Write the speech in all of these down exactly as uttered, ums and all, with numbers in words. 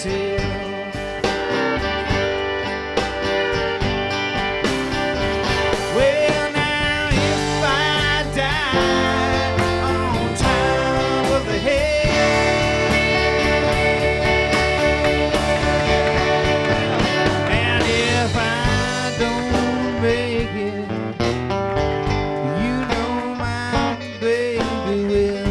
till. Well, now if I die on top of the hill, and if I don't make it, you know my baby will.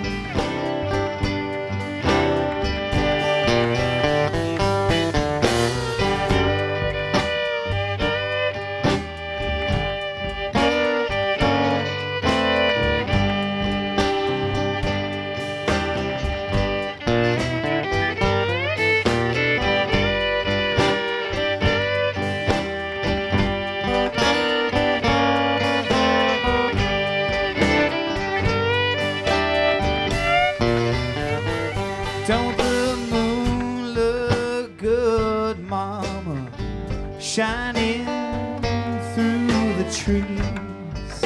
Don't the moon look good, mama, shining through the trees?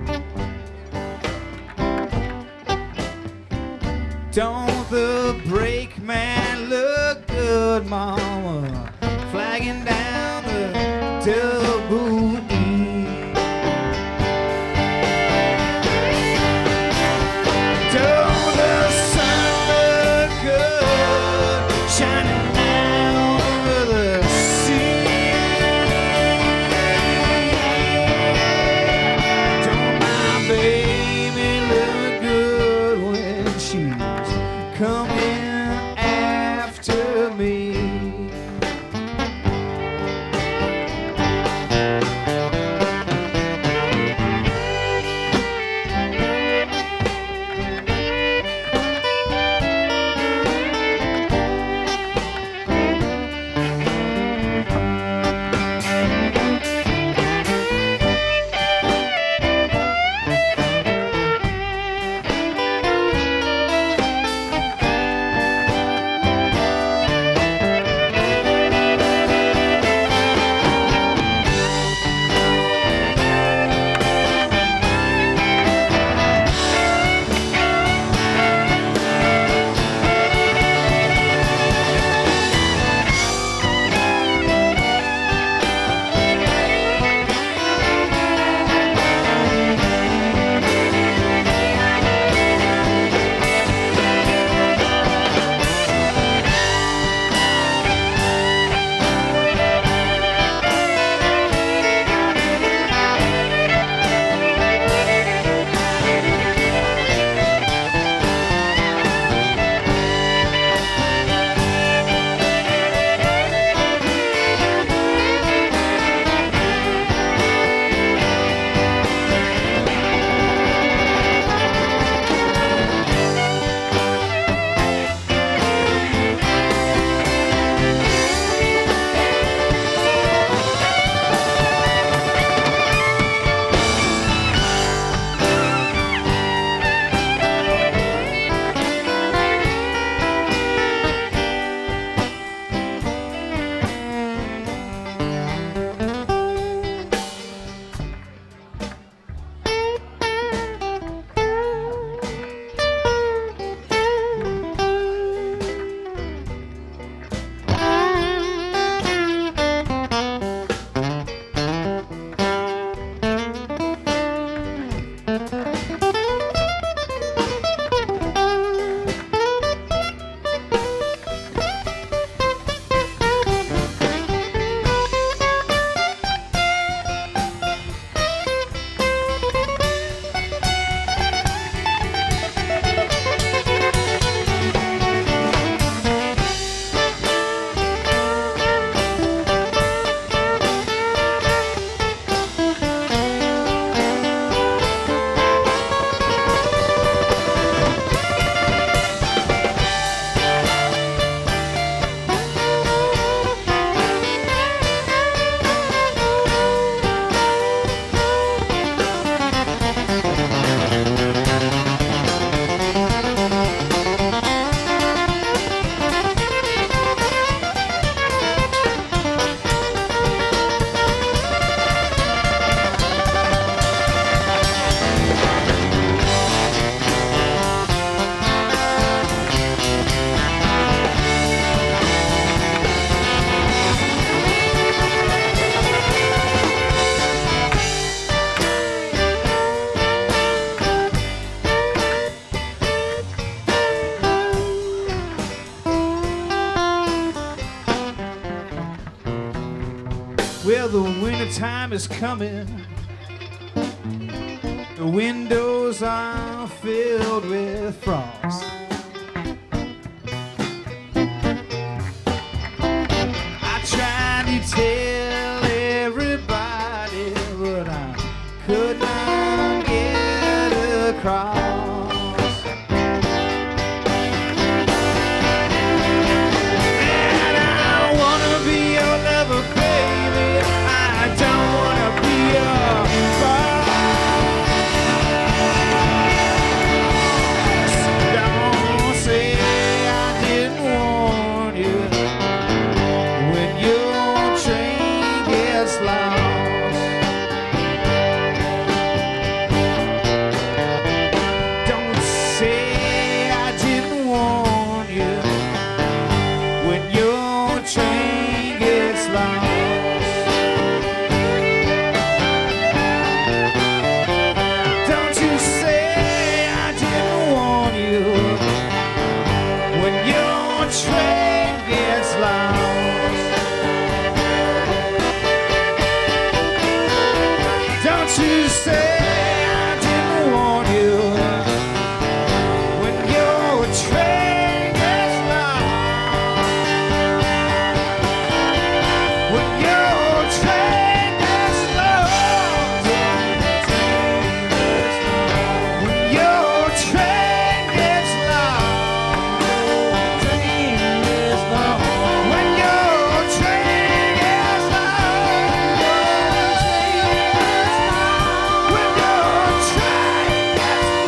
Don't the brakeman look good, mama, flagging down the double E? Don't the sun look good, shining down over the sea? Don't my baby look good when she's coming after me? Well, the winter time is coming. The windows are filled with frost. I tried to tell everybody, but I could not get across. And I wanna be your lover, baby. I don't wanna be your boss. Don't say I didn't warn you when your train gets lost. Don't say I didn't warn you when your train gets lost. Don't you say I didn't warn you when your train gets lost. Don't you say I didn't warn you when your train gets lost. When your train gets lost. When your train gets lost. When your train gets lost. When your train gets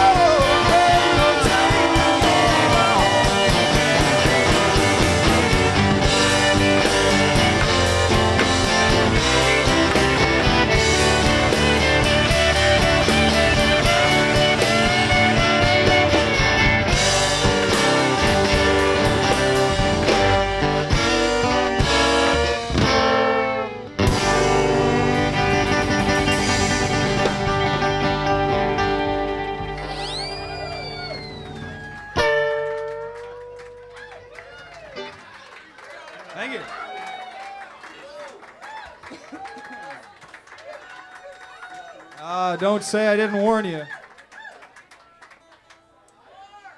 Thank you. Uh, don't say I didn't warn you.